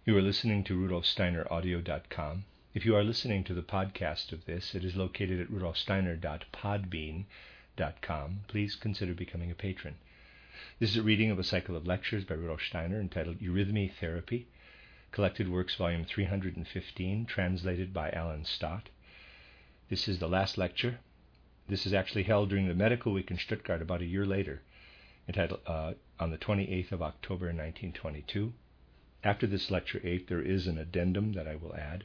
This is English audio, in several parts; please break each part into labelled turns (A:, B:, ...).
A: You are listening to rudolfsteineraudio.com. If you are listening to the podcast of this, it is located at rudolfsteiner.podbean.com. Please consider becoming a patron. This is a reading of a cycle of lectures by Rudolf Steiner entitled Eurythmy Therapy, Collected Works, Volume 315, translated by Alan Stott. This is the last lecture. This is actually held during the Medical Week in Stuttgart about a year later, entitled on the 28th of October 1922. After this lecture 8, there is an addendum that I will add.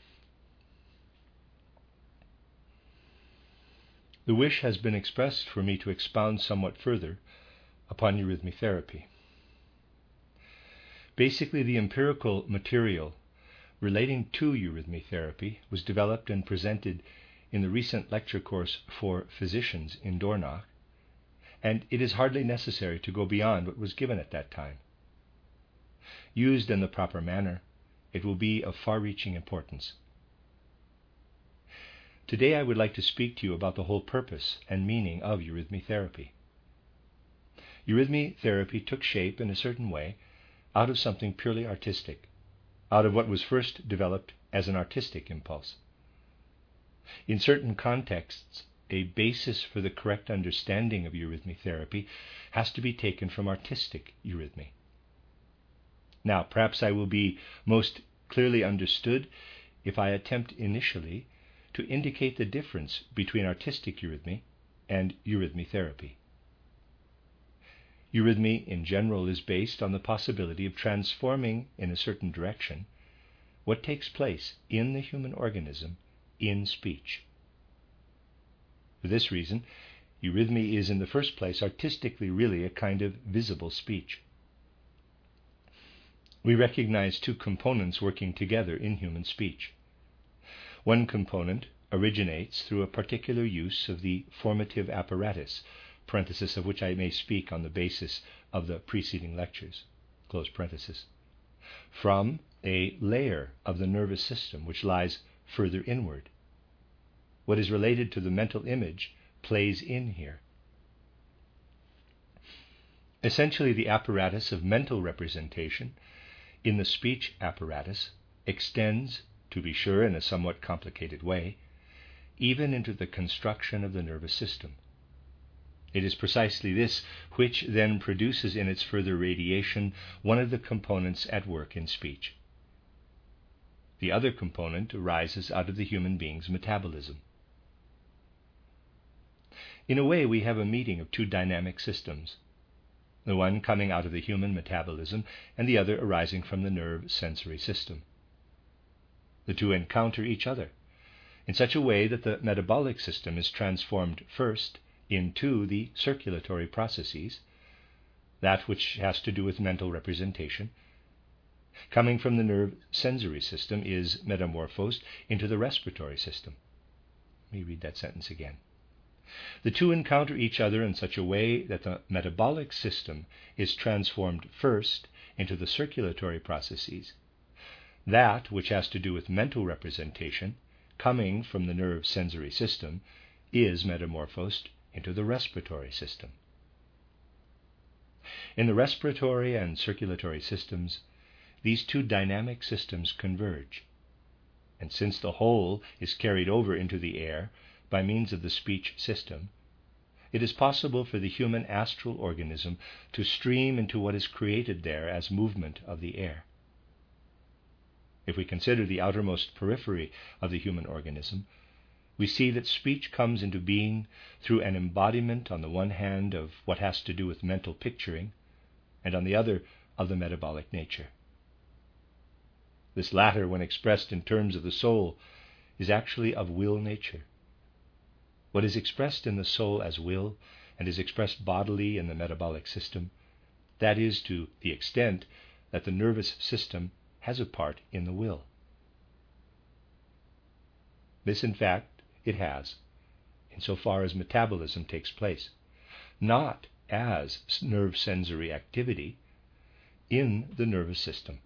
A: The wish has been expressed for me to expound somewhat further upon eurythmy therapy. Basically, the empirical material relating to eurythmy therapy was developed and presented in the recent lecture course for physicians in Dornach, and it is hardly necessary to go beyond what was given at that time. Used in the proper manner, it will be of far-reaching importance. Today I would like to speak to you about the whole purpose and meaning of eurythmy therapy. Eurythmy therapy took shape in a certain way out of something purely artistic, out of what was first developed as an artistic impulse. In certain contexts, a basis for the correct understanding of eurythmy therapy has to be taken from artistic eurythmy. Now, perhaps I will be most clearly understood if I attempt initially to indicate the difference between artistic eurythmy and eurythmy therapy. Eurythmy in general is based on the possibility of transforming in a certain direction what takes place in the human organism in speech. For this reason, eurythmy is in the first place artistically really a kind of visible speech. We recognize two components working together in human speech. One component originates through a particular use of the formative apparatus, parenthesis of which I may speak on the basis of the preceding lectures, close parenthesis, from a layer of the nervous system which lies further inward. What is related to the mental image plays in here. Essentially, the apparatus of mental representation in the speech apparatus extends, to be sure in a somewhat complicated way, even into the construction of the nervous system. It is precisely this which then produces in its further radiation one of the components at work in speech. The other component arises out of the human being's metabolism. In a way, we have a meeting of two dynamic systems, the one coming out of the human metabolism and the other arising from the nerve sensory system. The two encounter each other in such a way that the metabolic system is transformed first into the circulatory processes, that which has to do with mental representation. Coming from the nerve sensory system is metamorphosed into the respiratory system. Let me read that sentence again. The two encounter each other in such a way that the metabolic system is transformed first into the circulatory processes. That which has to do with mental representation, coming from the nerve sensory system, is metamorphosed into the respiratory system. In the respiratory and circulatory systems, these two dynamic systems converge. And since the whole is carried over into the air by means of the speech system, it is possible for the human astral organism to stream into what is created there as movement of the air. If we consider the outermost periphery of the human organism, we see that speech comes into being through an embodiment on the one hand of what has to do with mental picturing, and on the other of the metabolic nature. This latter, when expressed in terms of the soul, is actually of will nature. What is expressed in the soul as will and is expressed bodily in the metabolic system, that is to the extent that the nervous system has a part in the will. This, in fact, it has, insofar as metabolism takes place, not as nerve sensory activity in the nervous system.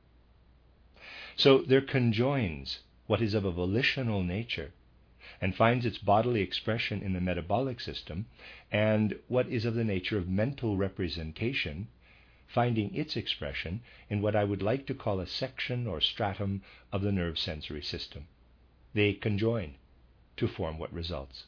A: So there conjoins what is of a volitional nature and finds its bodily expression in the metabolic system, and what is of the nature of mental representation finding its expression in what I would like to call a section or stratum of the nerve sensory system. They conjoin to form what results.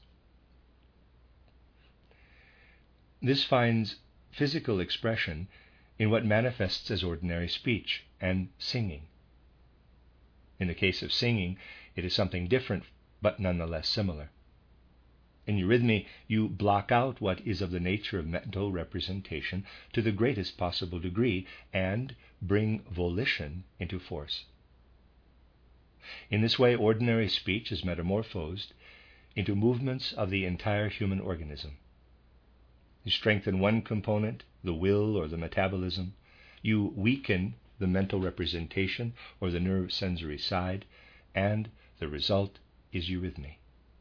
A: This finds physical expression in what manifests as ordinary speech and singing. In the case of singing, it is something different, but nonetheless similar. In eurythmy, you block out what is of the nature of mental representation to the greatest possible degree and bring volition into force. In this way, ordinary speech is metamorphosed into movements of the entire human organism. You strengthen one component, the will or the metabolism. You weaken the mental representation or the nerve sensory side, and the result is eurythmy.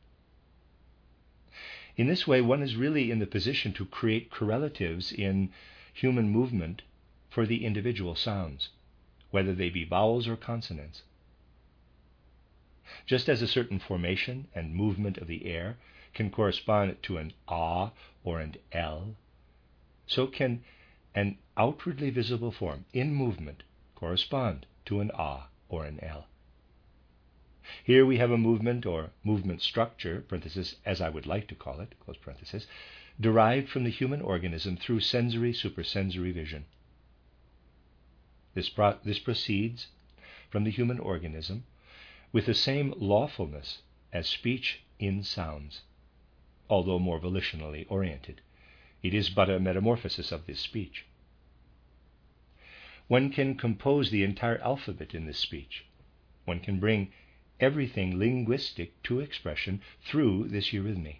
A: In this way, one is really in the position to create correlatives in human movement for the individual sounds, whether they be vowels or consonants. Just as a certain formation and movement of the air can correspond to an ah or an l, so can an outwardly visible form in movement correspond to an ah or an l. Here we have a movement or movement structure, parenthesis, as I would like to call it, close parenthesis, derived from the human organism through sensory supersensory vision. This proceeds from the human organism with the same lawfulness as speech in sounds, although more volitionally oriented. It is but a metamorphosis of this speech. One can compose the entire alphabet in this speech. One can bring everything linguistic to expression through this eurythmy.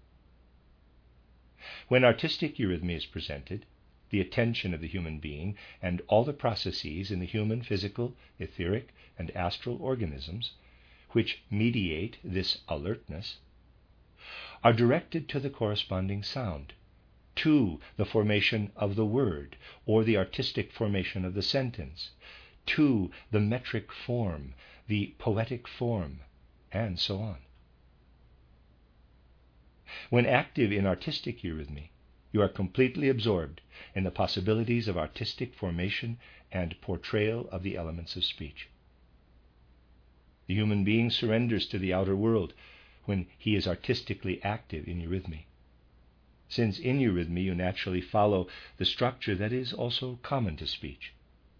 A: When artistic eurythmy is presented, the attention of the human being and all the processes in the human physical, etheric, and astral organisms which mediate this alertness are directed to the corresponding sound, to the formation of the word or the artistic formation of the sentence, to the metric form, the poetic form, and so on. When active in artistic eurythmy, you are completely absorbed in the possibilities of artistic formation and portrayal of the elements of speech. The human being surrenders to the outer world when he is artistically active in eurythmy, since in eurythmy you naturally follow the structure that is also common to speech.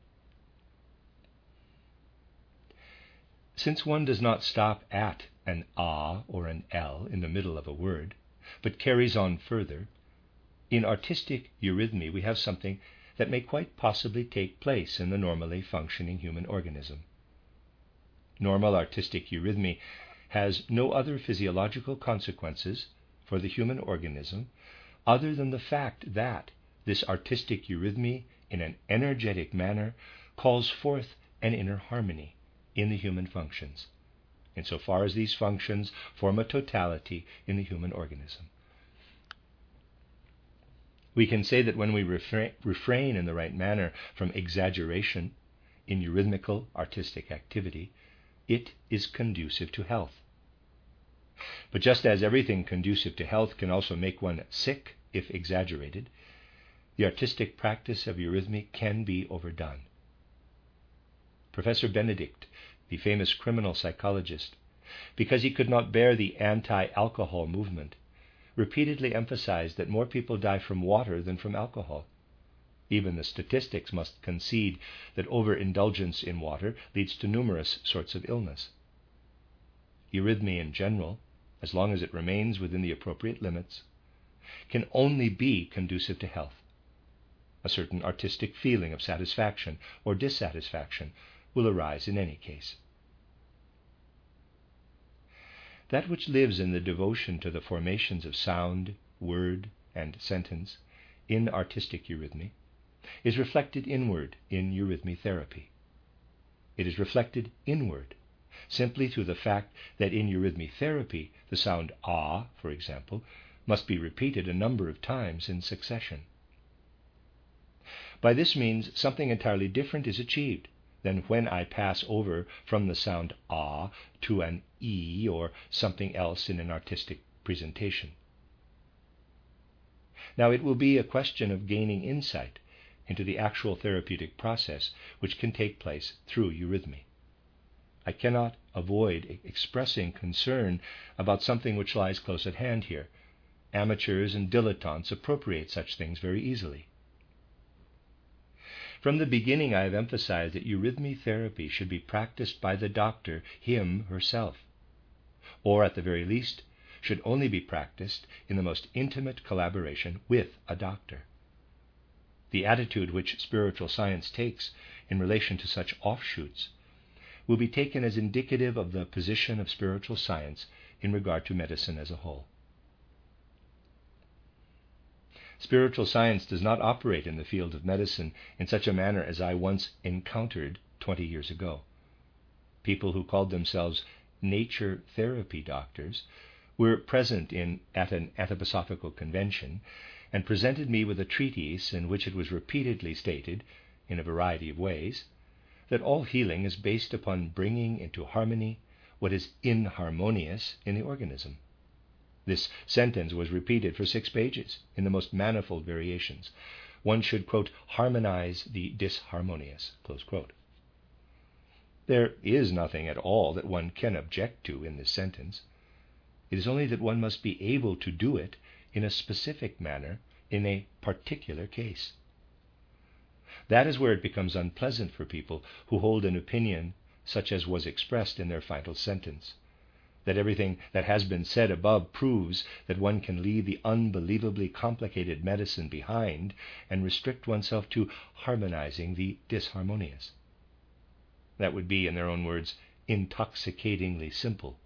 A: Since one does not stop at an ah or an l in the middle of a word, but carries on further, in artistic eurythmy we have something that may quite possibly take place in the normally functioning human organism. Normal artistic eurythmy has no other physiological consequences for the human organism other than the fact that this artistic eurythmy in an energetic manner calls forth an inner harmony in the human functions, insofar as these functions form a totality in the human organism. We can say that when we refrain in the right manner from exaggeration in eurythmical artistic activity, it is conducive to health. But just as everything conducive to health can also make one sick if exaggerated, the artistic practice of eurythmy can be overdone. Professor Benedict, the famous criminal psychologist, because he could not bear the anti-alcohol movement, repeatedly emphasized that more people die from water than from alcohol. Even the statistics must concede that overindulgence in water leads to numerous sorts of illness. Eurythmy in general, as long as it remains within the appropriate limits, can only be conducive to health. A certain artistic feeling of satisfaction or dissatisfaction will arise in any case. That which lives in the devotion to the formations of sound, word, and sentence in artistic eurythmy is reflected inward in eurythmy therapy. It is reflected inward simply through the fact that in eurythmy therapy the sound ah, for example, must be repeated a number of times in succession. By this means something entirely different is achieved than when I pass over from the sound ah to an e or something else in an artistic presentation. Now it will be a question of gaining insight into the actual therapeutic process which can take place through eurythmy. I cannot avoid expressing concern about something which lies close at hand here. Amateurs and dilettantes appropriate such things very easily. From the beginning, I have emphasized that eurythmy therapy should be practiced by the doctor, him, herself, or at the very least, should only be practiced in the most intimate collaboration with a doctor. The attitude which spiritual science takes in relation to such offshoots will be taken as indicative of the position of spiritual science in regard to medicine as a whole. Spiritual science does not operate in the field of medicine in such a manner as I once encountered 20 years ago. People who called themselves nature therapy doctors were present at an anthroposophical convention and presented me with a treatise in which it was repeatedly stated, in a variety of ways, that all healing is based upon bringing into harmony what is inharmonious in the organism. This sentence was repeated for 6 pages in the most manifold variations. One should, quote, harmonize the disharmonious, close quote. There is nothing at all that one can object to in this sentence. It is only that one must be able to do it in a specific manner in a particular case. That is where it becomes unpleasant for people who hold an opinion such as was expressed in their final sentence, that everything that has been said above proves that one can leave the unbelievably complicated medicine behind and restrict oneself to harmonizing the disharmonious. That would be, in their own words, intoxicatingly simple.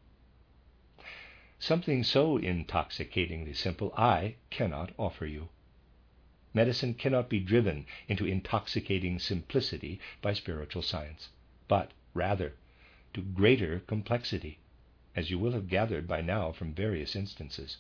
A: Something so intoxicatingly simple I cannot offer you. Medicine cannot be driven into intoxicating simplicity by spiritual science, but rather to greater complexity, as you will have gathered by now from various instances.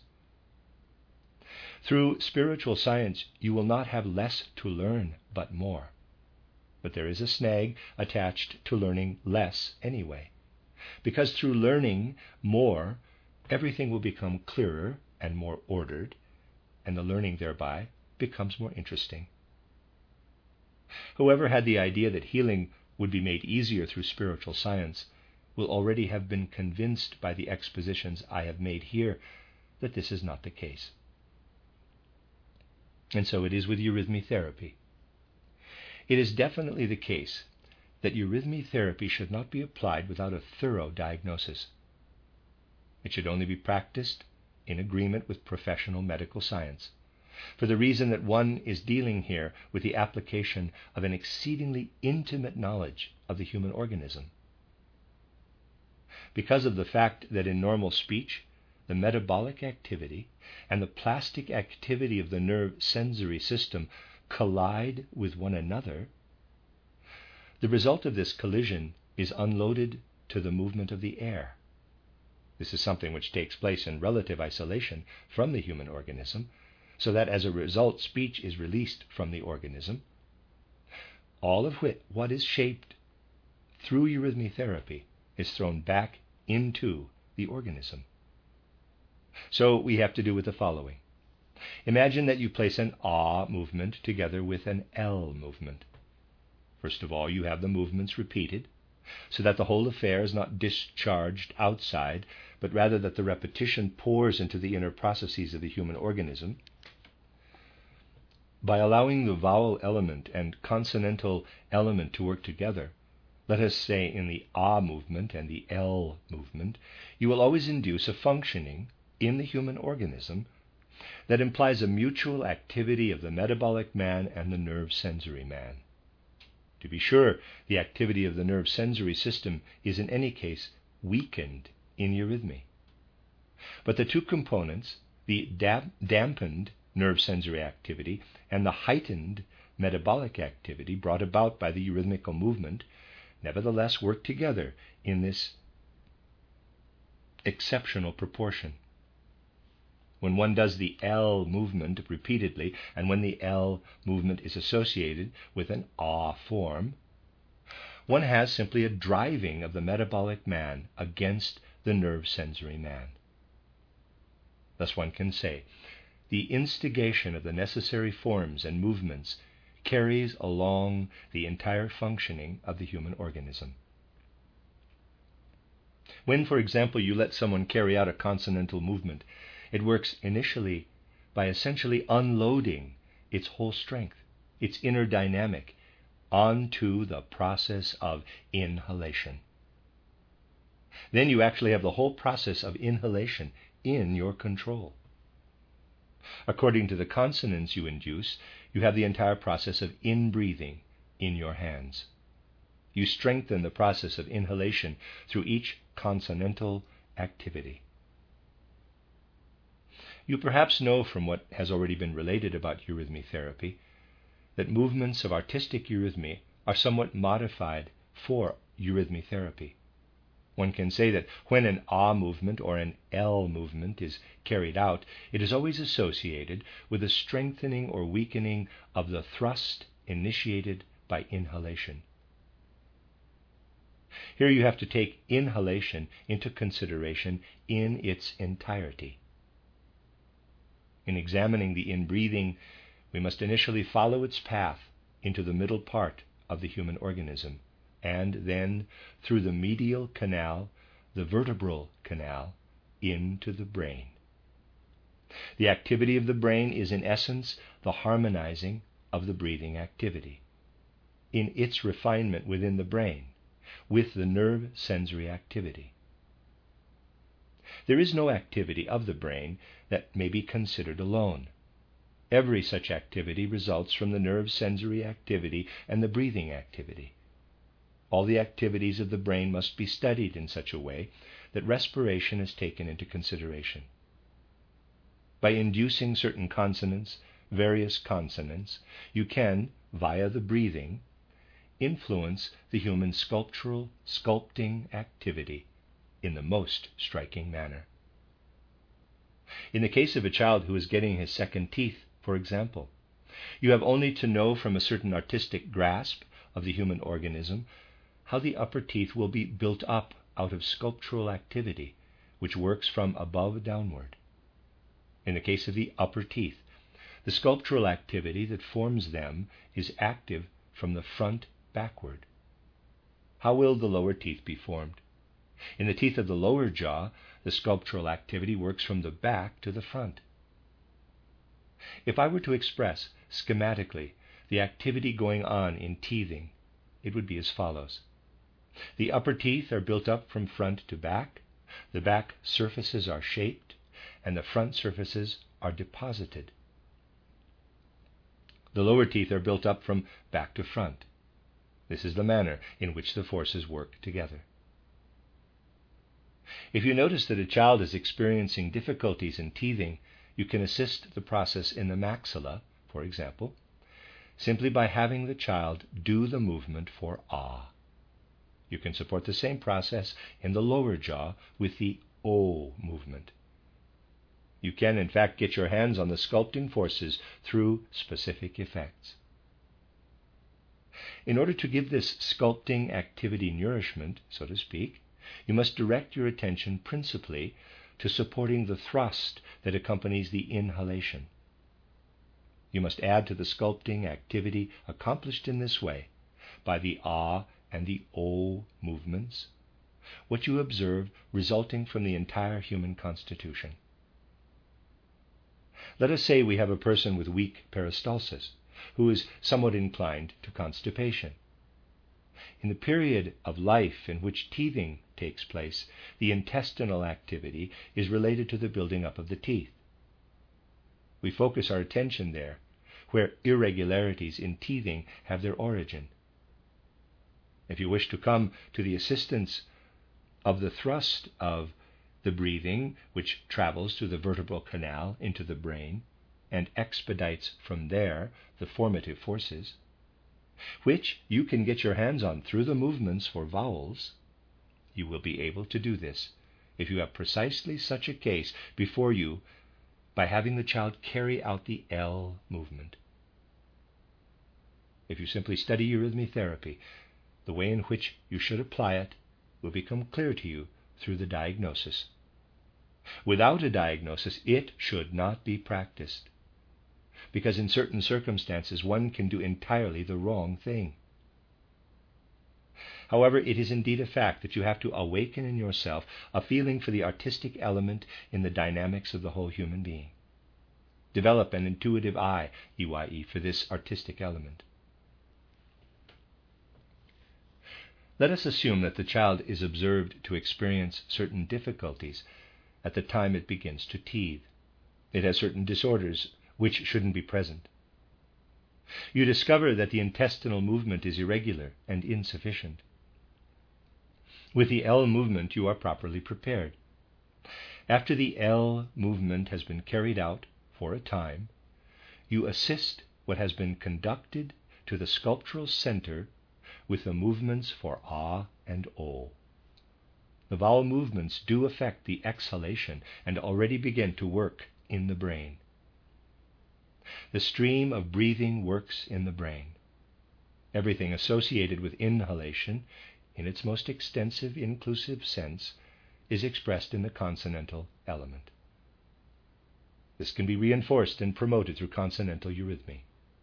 A: Through spiritual science, you will not have less to learn, but more. But there is a snag attached to learning less anyway, because through learning more, everything will become clearer and more ordered, and the learning thereby becomes more interesting. Whoever had the idea that healing would be made easier through spiritual science will already have been convinced by the expositions I have made here that this is not the case. And so it is with eurythmy therapy. It is definitely the case that eurythmy therapy should not be applied without a thorough diagnosis. It should only be practiced in agreement with professional medical science, for the reason that one is dealing here with the application of an exceedingly intimate knowledge of the human organism. Because of the fact that in normal speech, the metabolic activity and the plastic activity of the nerve sensory system collide with one another, the result of this collision is unloaded to the movement of the air. This is something which takes place in relative isolation from the human organism, so that as a result speech is released from the organism. All of what is shaped through eurythmy therapy is thrown back into the organism. So we have to do with the following. Imagine that you place an ah movement together with an L movement. First of all, you have the movements repeated, so that the whole affair is not discharged outside, but rather that the repetition pours into the inner processes of the human organism. By allowing the vowel element and consonantal element to work together, let us say in the ah movement and the L movement, you will always induce a functioning in the human organism that implies a mutual activity of the metabolic man and the nerve sensory man. To be sure, the activity of the nerve sensory system is in any case weakened in eurythmy. But the two components, the dampened nerve sensory activity and the heightened metabolic activity brought about by the eurythmical movement, nevertheless work together in this exceptional proportion. When one does the L movement repeatedly, and when the L movement is associated with an ah form, one has simply a driving of the metabolic man against the nerve sensory man. Thus one can say, the instigation of the necessary forms and movements carries along the entire functioning of the human organism. When, for example, you let someone carry out a consonantal movement, it works initially by essentially unloading its whole strength, its inner dynamic, onto the process of inhalation. Then you actually have the whole process of inhalation in your control. According to the consonants you induce, you have the entire process of inbreathing in your hands. You strengthen the process of inhalation through each consonantal activity. You perhaps know from what has already been related about eurythmy therapy that movements of artistic eurythmy are somewhat modified for eurythmy therapy. One can say that when an ah movement or an L movement is carried out, it is always associated with a strengthening or weakening of the thrust initiated by inhalation. Here you have to take inhalation into consideration in its entirety. In examining the inbreathing, we must initially follow its path into the middle part of the human organism, and then through the medial canal, the vertebral canal, into the brain. The activity of the brain is in essence the harmonizing of the breathing activity, in its refinement within the brain, with the nerve sensory activity. There is no activity of the brain that may be considered alone. Every such activity results from the nerve sensory activity and the breathing activity. All the activities of the brain must be studied in such a way that respiration is taken into consideration. By inducing certain consonants, various consonants, you can, via the breathing, influence the human sculpting activity in the most striking manner. In the case of a child who is getting his second teeth, for example, you have only to know from a certain artistic grasp of the human organism how the upper teeth will be built up out of sculptural activity, which works from above downward. In the case of the upper teeth, the sculptural activity that forms them is active from the front backward. How will the lower teeth be formed? In the teeth of the lower jaw, the sculptural activity works from the back to the front. If I were to express schematically the activity going on in teething, it would be as follows. The upper teeth are built up from front to back, the back surfaces are shaped, and the front surfaces are deposited. The lower teeth are built up from back to front. This is the manner in which the forces work together. If you notice that a child is experiencing difficulties in teething, you can assist the process in the maxilla, for example, simply by having the child do the movement for ah. You can support the same process in the lower jaw with the O movement. You can, in fact, get your hands on the sculpting forces through specific effects. In order to give this sculpting activity nourishment, so to speak, you must direct your attention principally to supporting the thrust that accompanies the inhalation. You must add to the sculpting activity accomplished in this way, by the ah and the o movements, what you observe resulting from the entire human constitution. Let us say we have a person with weak peristalsis, who is somewhat inclined to constipation. In the period of life in which teething takes place, the intestinal activity is related to the building up of the teeth. We focus our attention there, where irregularities in teething have their origin. If you wish to come to the assistance of the thrust of the breathing, which travels through the vertebral canal into the brain and expedites from there the formative forces, which you can get your hands on through the movements for vowels, you will be able to do this if you have precisely such a case before you by having the child carry out the L movement. If you simply study eurythmy therapy, the way in which you should apply it will become clear to you through the diagnosis. Without a diagnosis, it should not be practiced. because in certain circumstances one can do entirely the wrong thing. However, it is indeed a fact that you have to awaken in yourself a feeling for the artistic element in the dynamics of the whole human being. Develop an intuitive eye, EYE, for this artistic element. Let us assume that the child is observed to experience certain difficulties at the time it begins to teethe. It has certain disorders which shouldn't be present. You discover that the intestinal movement is irregular and insufficient. With the L movement, you are properly prepared. After the L movement has been carried out for a time, you assist what has been conducted to the sculptural center with the movements for A and O. The vowel movements do affect the exhalation and already begin to work in the brain. The stream of breathing works in the brain. Everything associated with inhalation, in its most extensive inclusive sense, is expressed in the consonantal element. This can be reinforced and promoted through consonantal eurythmy.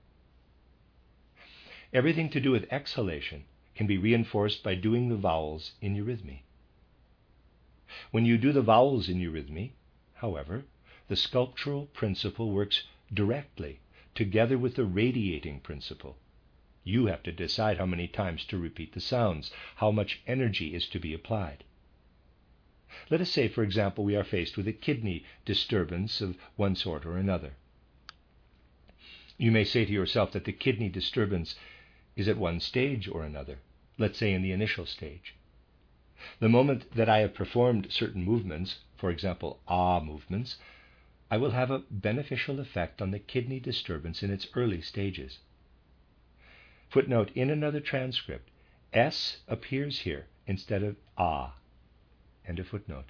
A: Everything to do with exhalation can be reinforced by doing the vowels in eurythmy. When you do the vowels in eurythmy, however, the sculptural principle works directly together with the radiating principle. You have to decide how many times to repeat the sounds, how much energy is to be applied. Let us say, for example, we are faced with a kidney disturbance of one sort or another. You may say to yourself that the kidney disturbance is at one stage or another, let's say in the initial stage. The moment that I have performed certain movements, for example, ah movements, I will have a beneficial effect on the kidney disturbance in its early stages. Footnote, in another transcript, S appears here instead of ah. End of footnote.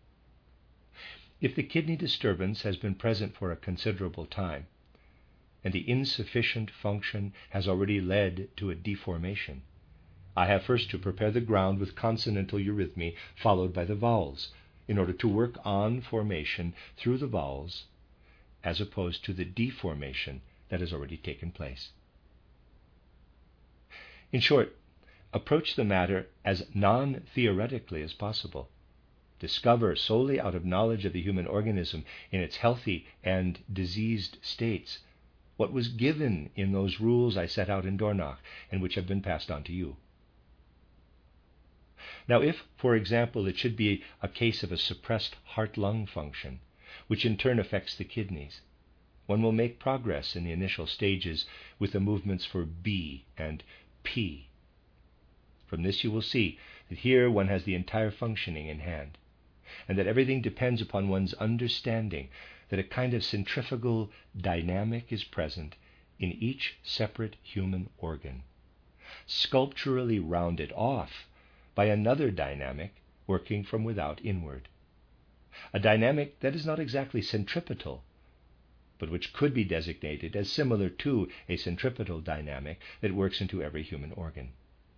A: If the kidney disturbance has been present for a considerable time, and the insufficient function has already led to a deformation, I have first to prepare the ground with consonantal eurythmy followed by the vowels, in order to work on formation through the vowels, as opposed to the deformation that has already taken place. In short, approach the matter as non-theoretically as possible. Discover solely out of knowledge of the human organism in its healthy and diseased states what was given in those rules I set out in Dornach and which have been passed on to you. Now, if, for example, it should be a case of a suppressed heart-lung function, which in turn affects the kidneys, one will make progress in the initial stages with the movements for B and P. From this you will see that here one has the entire functioning in hand, and that everything depends upon one's understanding that a kind of centrifugal dynamic is present in each separate human organ, sculpturally rounded off by another dynamic working from without inward. A dynamic that is not exactly centripetal, but which could be designated as similar to a centripetal dynamic that works into every human organ.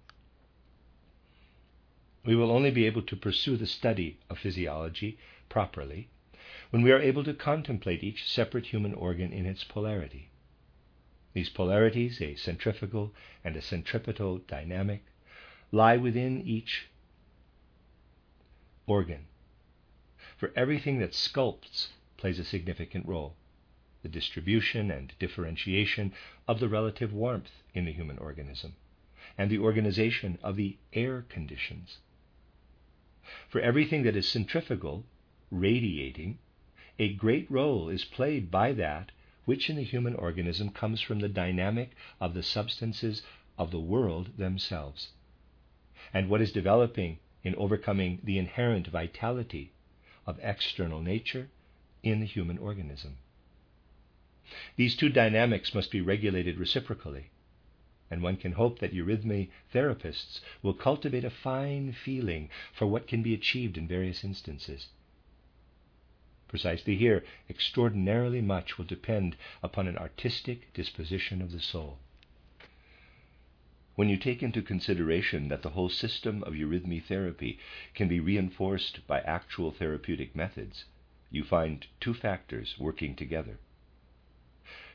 A: We will only be able to pursue the study of physiology properly when we are able to contemplate each separate human organ in its polarity. These polarities, a centrifugal and a centripetal dynamic, lie within each organ. For everything that sculpts plays a significant role: the distribution and differentiation of the relative warmth in the human organism, and the organization of the air conditions. For everything that is centrifugal, radiating, a great role is played by that which in the human organism comes from the dynamic of the substances of the world themselves, and what is developing in overcoming the inherent vitality of external nature in the human organism. These two dynamics must be regulated reciprocally, and one can hope that eurythmy therapists will cultivate a fine feeling for what can be achieved in various instances. Precisely here, extraordinarily much will depend upon an artistic disposition of the soul. When you take into consideration that the whole system of eurythmy therapy can be reinforced by actual therapeutic methods, you find two factors working together.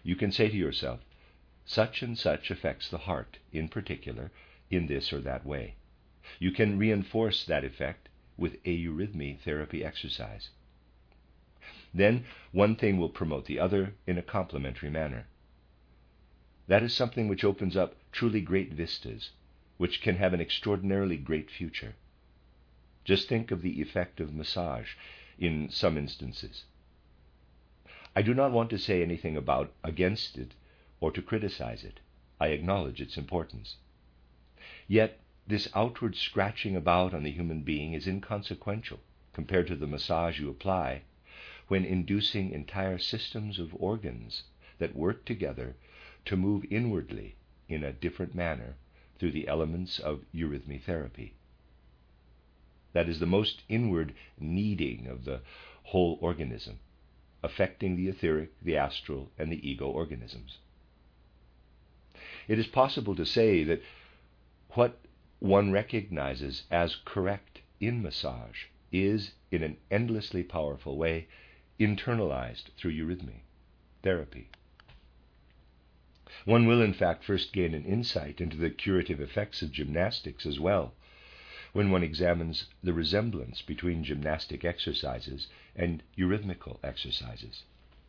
A: you can say to yourself, such and such affects the heart, in particular, in this or that way. You can reinforce that effect with a eurythmy therapy exercise. Then one thing will promote the other in a complementary manner. That is something which opens up truly great vistas, which can have an extraordinarily great future. Just think of the effect of massage in some instances. I do not want to say anything against it or to criticize it. I acknowledge its importance. Yet this outward scratching about on the human being is inconsequential compared to the massage you apply when inducing entire systems of organs that work together to move inwardly in a different manner through the elements of eurythmy therapy. That is the most inward kneading of the whole organism, affecting the etheric, the astral, and the ego organisms. It is possible to say that what one recognizes as correct in massage is, in an endlessly powerful way, internalized through eurythmy therapy. One will, in fact, first gain an insight into the curative effects of gymnastics as well, when one examines the resemblance between gymnastic exercises and eurythmical exercises.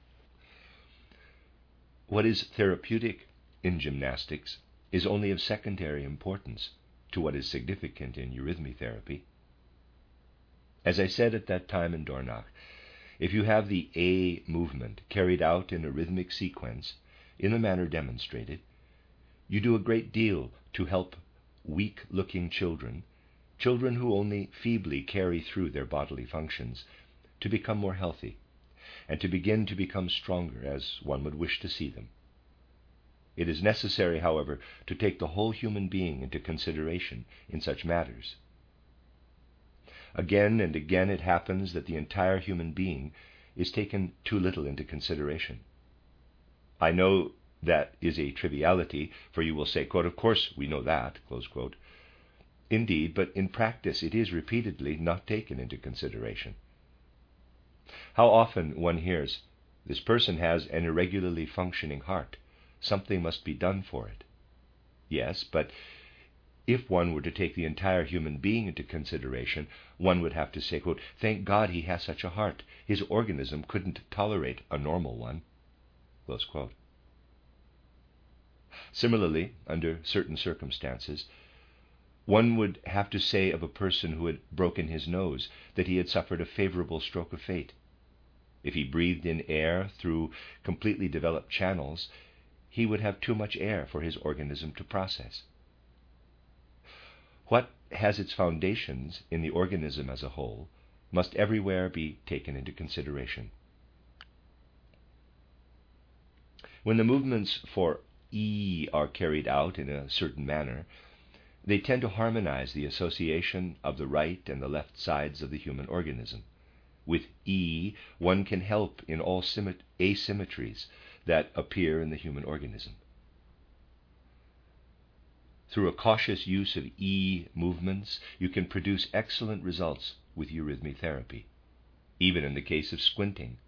A: What is therapeutic in gymnastics is only of secondary importance to what is significant in eurythmy therapy. As I said at that time in Dornach, if you have the A movement carried out in a rhythmic sequence in the manner demonstrated, you do a great deal to help weak-looking children who only feebly carry through their bodily functions, to become more healthy and to begin to become stronger as one would wish to see them. It is necessary, however, to take the whole human being into consideration in such matters. Again and again it happens that the entire human being is taken too little into consideration. I know that is a triviality, for you will say, quote, "Of course we know that," close quote. Indeed, but in practice it is repeatedly not taken into consideration. How often one hears, "This person has an irregularly functioning heart. Something must be done for it." Yes, but if one were to take the entire human being into consideration, one would have to say, quote, "Thank God he has such a heart. His organism couldn't tolerate a normal one," close quote. Similarly, under certain circumstances, one would have to say of a person who had broken his nose that he had suffered a favorable stroke of fate. If he breathed in air through completely developed channels, he would have too much air for his organism to process. What has its foundations in the organism as a whole must everywhere be taken into consideration. When the movements for E are carried out in a certain manner, they tend to harmonize the association of the right and the left sides of the human organism. With E, one can help in all asymmetries that appear in the human organism. Through a cautious use of E movements, you can produce excellent results with eurythmy therapy, even in the case of squinting.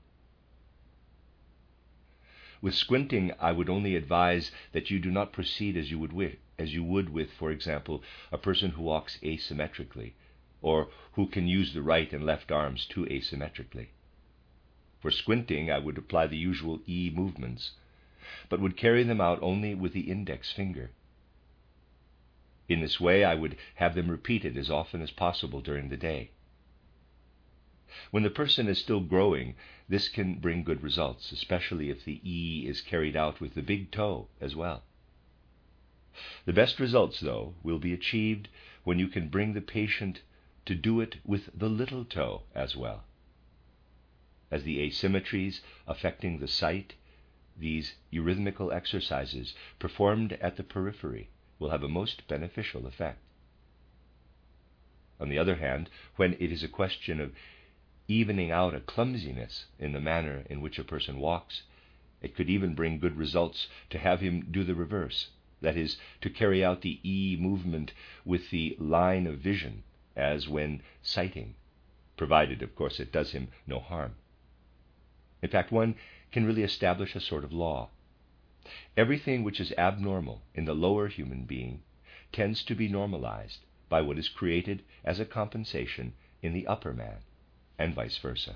A: With squinting, I would only advise that you do not proceed as you would with, for example, a person who walks asymmetrically, or who can use the right and left arms too asymmetrically. For squinting, I would apply the usual E movements, but would carry them out only with the index finger. In this way, I would have them repeated as often as possible during the day. When the person is still growing, this can bring good results, especially if the E is carried out with the big toe as well. The best results, though, will be achieved when you can bring the patient to do it with the little toe as well. As the asymmetries affecting the sight, these eurythmical exercises performed at the periphery will have a most beneficial effect. On the other hand, when it is a question of evening out a clumsiness in the manner in which a person walks, it could even bring good results to have him do the reverse, that is, to carry out the E movement with the line of vision, as when sighting, provided, of course, it does him no harm. In fact, one can really establish a sort of law. Everything which is abnormal in the lower human being tends to be normalized by what is created as a compensation in the upper man, and vice versa.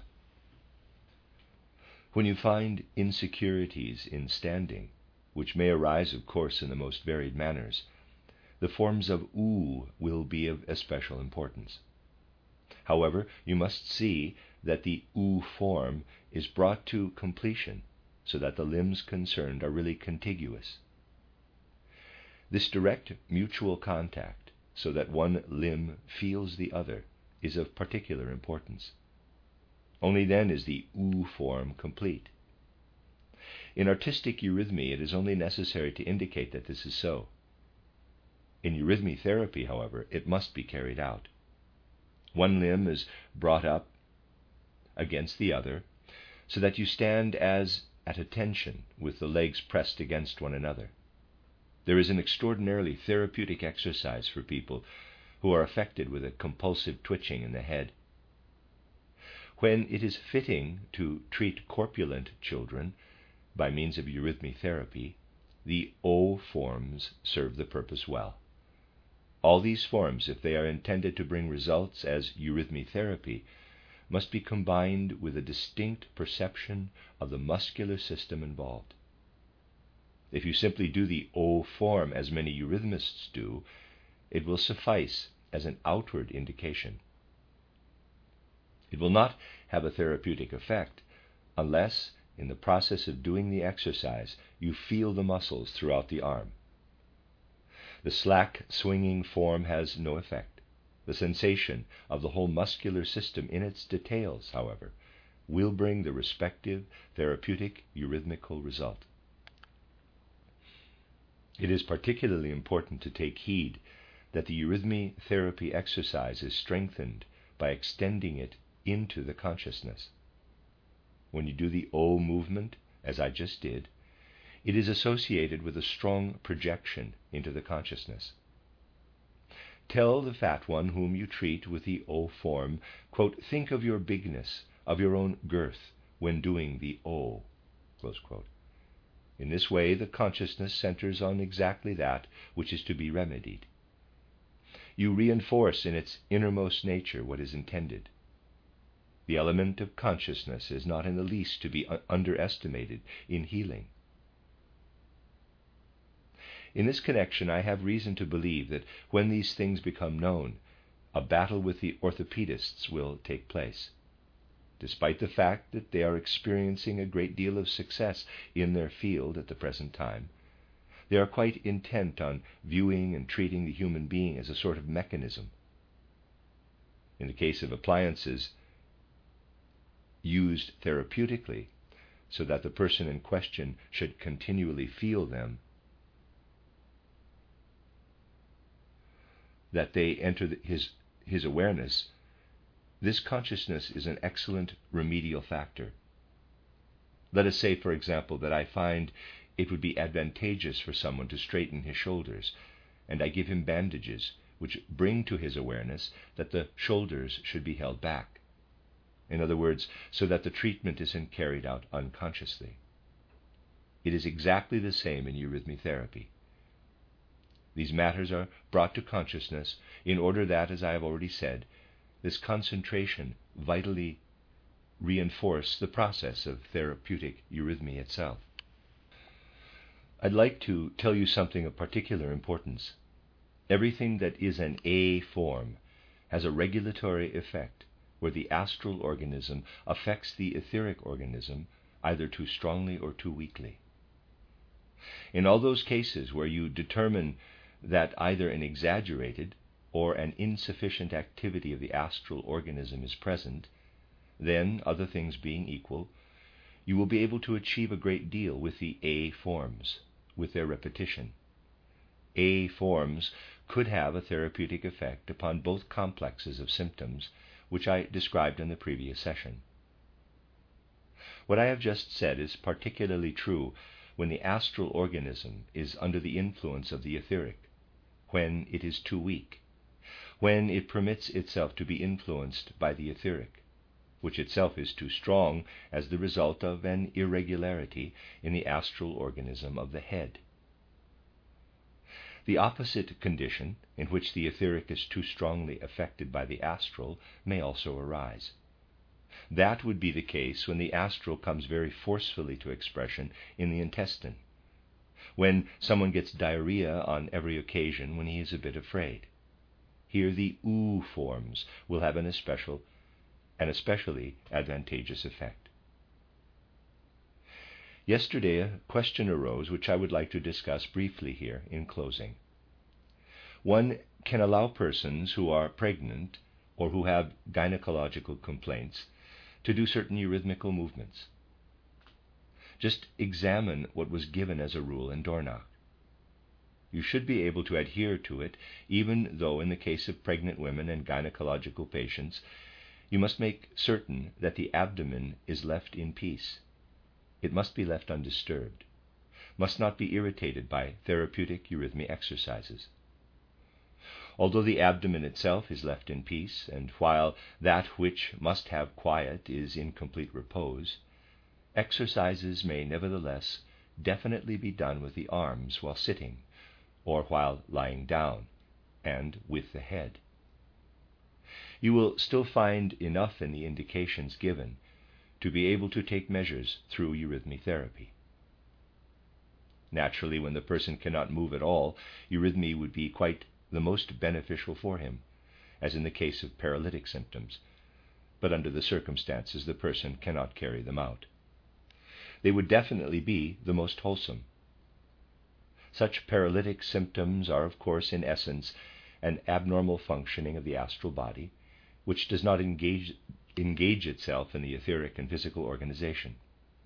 A: When you find insecurities in standing, which may arise, of course, in the most varied manners, the forms of U will be of especial importance. However, you must see that the U form is brought to completion so that the limbs concerned are really contiguous. This direct mutual contact, so that one limb feels the other, is of particular importance. Only then is the U form complete. In artistic eurythmy, it is only necessary to indicate that this is so. In eurythmy therapy, however, it must be carried out. One limb is brought up against the other, so that you stand as at attention with the legs pressed against one another. There is an extraordinarily therapeutic exercise for people who are affected with a compulsive twitching in the head. When it is fitting to treat corpulent children by means of eurythmy therapy, the O forms serve the purpose well. All these forms, if they are intended to bring results as eurythmy therapy, must be combined with a distinct perception of the muscular system involved. If you simply do the O form as many eurythmists do, it will suffice as an outward indication. It will not have a therapeutic effect unless, in the process of doing the exercise, you feel the muscles throughout the arm. The slack, swinging form has no effect. The sensation of the whole muscular system in its details, however, will bring the respective therapeutic eurythmical result. It is particularly important to take heed that the eurythmy therapy exercise is strengthened by extending it into the consciousness. When you do the O movement, as I just did, it is associated with a strong projection into the consciousness. Tell the fat one whom you treat with the O form, quote, think of your bigness, of your own girth, when doing the O, close quote. In this way, the consciousness centers on exactly that which is to be remedied. You reinforce in its innermost nature what is intended. The element of consciousness is not in the least to be underestimated in healing. In this connection, I have reason to believe that when these things become known, a battle with the orthopedists will take place. Despite the fact that they are experiencing a great deal of success in their field at the present time, they are quite intent on viewing and treating the human being as a sort of mechanism. In the case of appliances used therapeutically, so that the person in question should continually feel them, that they enter his awareness, this consciousness is an excellent remedial factor. Let us say, for example, that I find it would be advantageous for someone to straighten his shoulders, and I give him bandages which bring to his awareness that the shoulders should be held back. In other words, so that the treatment isn't carried out unconsciously. It is exactly the same in eurythmy therapy. These matters are brought to consciousness in order that, as I have already said, this concentration vitally reinforce the process of therapeutic eurythmy itself. I'd like to tell you something of particular importance. Everything that is an A form has a regulatory effect where the astral organism affects the etheric organism either too strongly or too weakly. In all those cases where you determine that either an exaggerated or an insufficient activity of the astral organism is present, then, other things being equal, you will be able to achieve a great deal with the A forms, with their repetition. A forms could have a therapeutic effect upon both complexes of symptoms which I described in the previous session. What I have just said is particularly true when the astral organism is under the influence of the etheric, when it is too weak, when it permits itself to be influenced by the etheric, which itself is too strong as the result of an irregularity in the astral organism of the head. The opposite condition, in which the etheric is too strongly affected by the astral, may also arise. That would be the case when the astral comes very forcefully to expression in the intestine, when someone gets diarrhea on every occasion when he is a bit afraid. Here the ooh forms will have an especially advantageous effect. Yesterday a question arose which I would like to discuss briefly here in closing. One can allow persons who are pregnant or who have gynecological complaints to do certain eurythmical movements. Just examine what was given as a rule in Dornach. You should be able to adhere to it, even though in the case of pregnant women and gynecological patients, you must make certain that the abdomen is left in peace. It must be left undisturbed, must not be irritated by therapeutic eurythmy exercises. Although the abdomen itself is left in peace, and while that which must have quiet is in complete repose, exercises may nevertheless definitely be done with the arms while sitting, or while lying down, and with the head. You will still find enough in the indications given to be able to take measures through eurythmy therapy. Naturally, when the person cannot move at all, eurythmy would be quite the most beneficial for him, as in the case of paralytic symptoms, but under the circumstances the person cannot carry them out. They would definitely be the most wholesome. Such paralytic symptoms are, of course, in essence, an abnormal functioning of the astral body, which does not engage itself in the etheric and physical organization.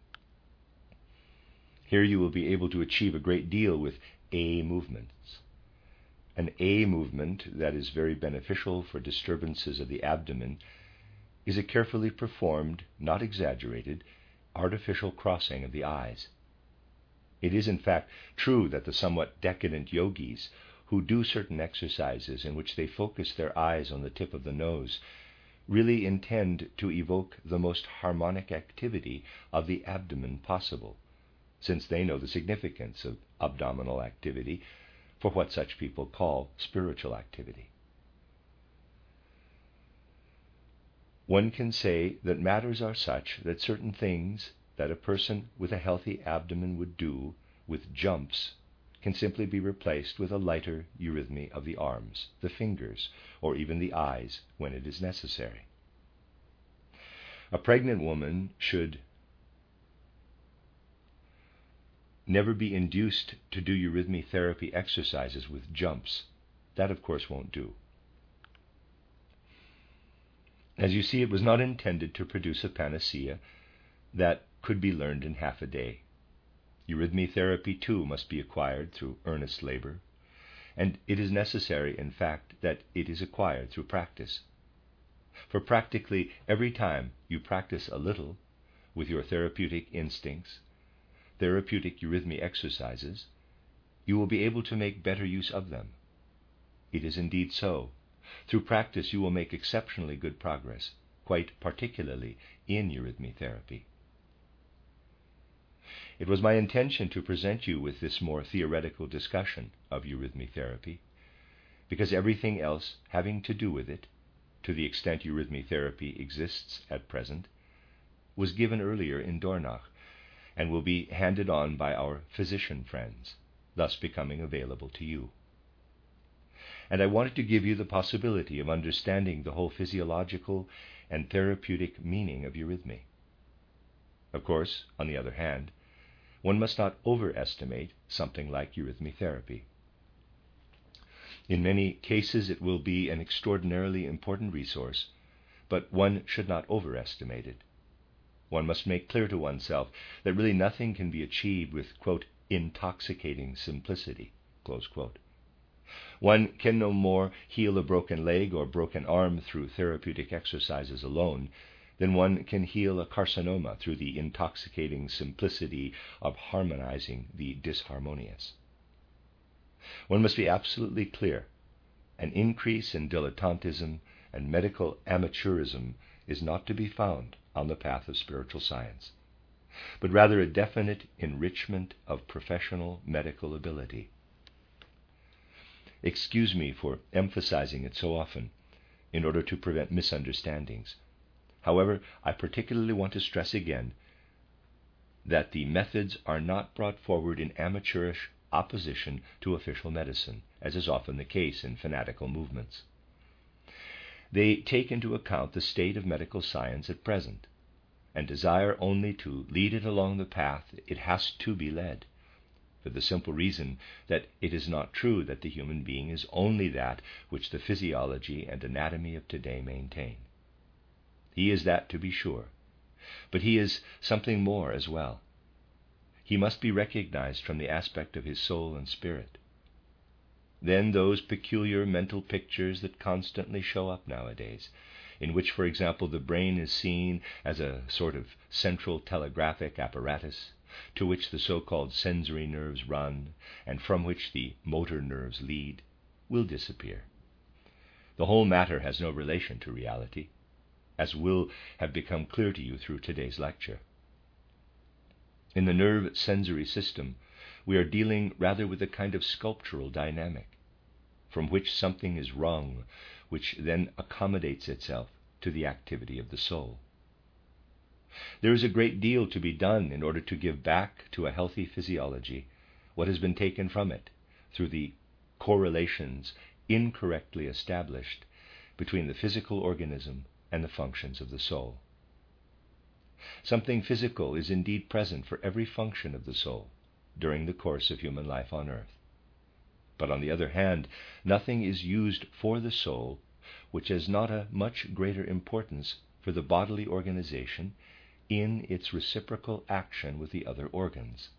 A: Here you will be able to achieve a great deal with A movements. An A movement that is very beneficial for disturbances of the abdomen is a carefully performed, not exaggerated, artificial crossing of the eyes. It is in fact true that the somewhat decadent yogis who do certain exercises in which they focus their eyes on the tip of the nose really intend to evoke the most harmonic activity of the abdomen possible, since they know the significance of abdominal activity for what such people call spiritual activity. One can say that matters are such that certain things that a person with a healthy abdomen would do with jumps can simply be replaced with a lighter eurythmy of the arms, the fingers, or even the eyes when it is necessary. A pregnant woman should never be induced to do eurythmy therapy exercises with jumps. That, of course, won't do. As you see, it was not intended to produce a panacea that could be learned in half a day. Eurythmy therapy, too, must be acquired through earnest labor, and it is necessary, in fact, that it is acquired through practice. For practically every time you practice a little with your therapeutic instincts, therapeutic eurythmy exercises, you will be able to make better use of them. It is indeed so. Through practice you will make exceptionally good progress, quite particularly in eurythmy therapy. It was my intention to present you with this more theoretical discussion of eurythmy therapy, because everything else having to do with it, to the extent eurythmy therapy exists at present, was given earlier in Dornach, and will be handed on by our physician friends, thus becoming available to you. And I wanted to give you the possibility of understanding the whole physiological and therapeutic meaning of eurythmy. Of course, on the other hand, one must not overestimate something like eurythmy therapy. In many cases it will be an extraordinarily important resource, but one should not overestimate it. One must make clear to oneself that really nothing can be achieved with, quote, intoxicating simplicity, close quote. One can no more heal a broken leg or broken arm through therapeutic exercises alone than one can heal a carcinoma through the intoxicating simplicity of harmonizing the disharmonious. One must be absolutely clear. An increase in dilettantism and medical amateurism is not to be found on the path of spiritual science, but rather a definite enrichment of professional medical ability. Excuse me for emphasizing it so often in order to prevent misunderstandings. However, I particularly want to stress again that the methods are not brought forward in amateurish opposition to official medicine, as is often the case in fanatical movements. They take into account the state of medical science at present, and desire only to lead it along the path it has to be led, for the simple reason that it is not true that the human being is only that which the physiology and anatomy of today maintain. He is that, to be sure, but he is something more as well. He must be recognized from the aspect of his soul and spirit. Then those peculiar mental pictures that constantly show up nowadays, in which, for example, the brain is seen as a sort of central telegraphic apparatus to which the so-called sensory nerves run and from which the motor nerves lead, will disappear. The whole matter has no relation to reality, as will have become clear to you through today's lecture. In the nerve sensory system, we are dealing rather with a kind of sculptural dynamic, from which something is wrung, which then accommodates itself to the activity of the soul. There is a great deal to be done in order to give back to a healthy physiology what has been taken from it through the correlations incorrectly established between the physical organism and the functions of the soul. Something physical is indeed present for every function of the soul during the course of human life on earth. But on the other hand, nothing is used for the soul which has not a much greater importance for the bodily organization in its reciprocal action with the other organs.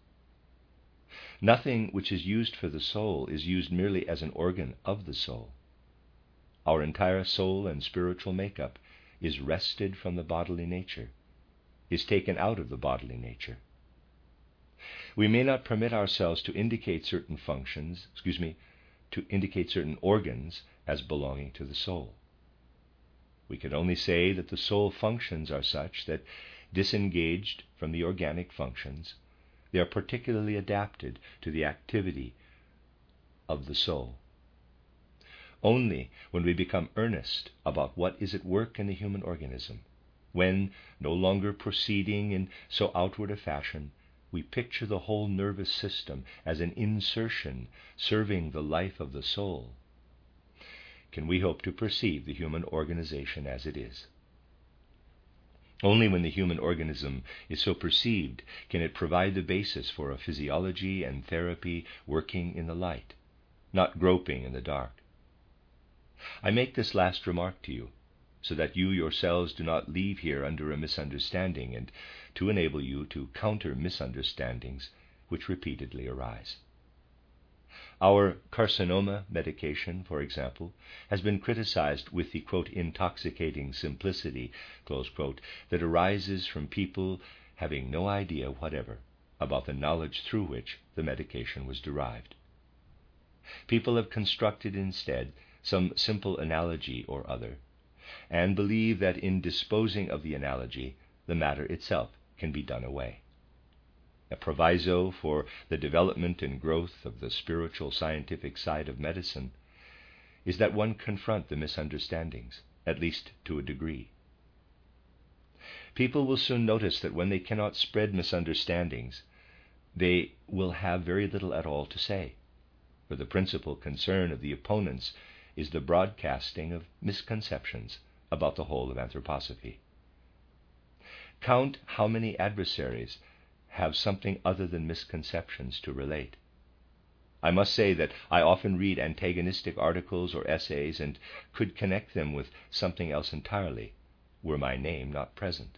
A: Nothing which is used for the soul is used merely as an organ of the soul. Our entire soul and spiritual makeup is wrested from the bodily nature, is taken out of the bodily nature. We may not permit ourselves to indicate certain organs as belonging to the soul. We can only say that the soul functions are such that, disengaged from the organic functions, they are particularly adapted to the activity of the soul. Only when we become earnest about what is at work in the human organism, when, no longer proceeding in so outward a fashion, we picture the whole nervous system as an insertion serving the life of the soul, can we hope to perceive the human organization as it is. Only when the human organism is so perceived can it provide the basis for a physiology and therapy working in the light, not groping in the dark. I make this last remark to you so that you yourselves do not leave here under a misunderstanding, and to enable you to counter misunderstandings which repeatedly arise. Our carcinoma medication, for example, has been criticized with the, quote, intoxicating simplicity, close quote, that arises from people having no idea whatever about the knowledge through which the medication was derived. People have constructed instead some simple analogy or other, and believe that in disposing of the analogy, the matter itself can be done away. A proviso for the development and growth of the spiritual scientific side of medicine is that one confront the misunderstandings, at least to a degree. People will soon notice that when they cannot spread misunderstandings, they will have very little at all to say, for the principal concern of the opponents is the broadcasting of misconceptions about the whole of anthroposophy. Count how many adversaries have something other than misconceptions to relate. I must say that I often read antagonistic articles or essays and could connect them with something else entirely, were my name not present.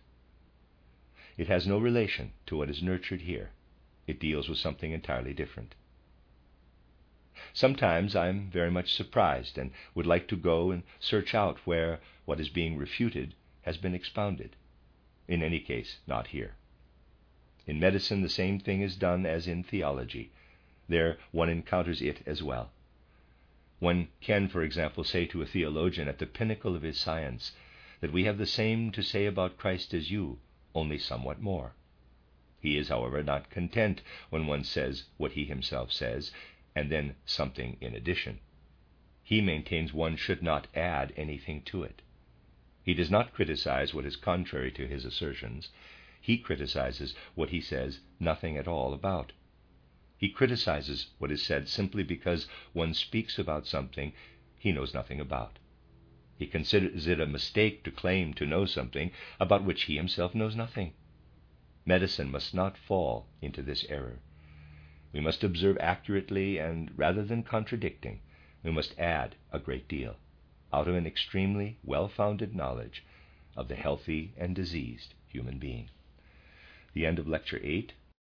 A: It has no relation to what is nurtured here. It deals with something entirely different. Sometimes I am very much surprised and would like to go and search out where what is being refuted has been expounded. In any case, not here. In medicine, the same thing is done as in theology. There one encounters it as well. One can, for example, say to a theologian at the pinnacle of his science that we have the same to say about Christ as you, only somewhat more. He is, however, not content when one says what he himself says, and then something in addition. He maintains one should not add anything to it. He does not criticize what is contrary to his assertions. He criticizes what he says nothing at all about. He criticizes what is said simply because one speaks about something he knows nothing about. He considers it a mistake to claim to know something about which he himself knows nothing. Medicine must not fall into this error. We must observe accurately, and rather than contradicting, we must add a great deal, out of an extremely well-founded knowledge of the healthy and diseased human being. The end of Lecture 8.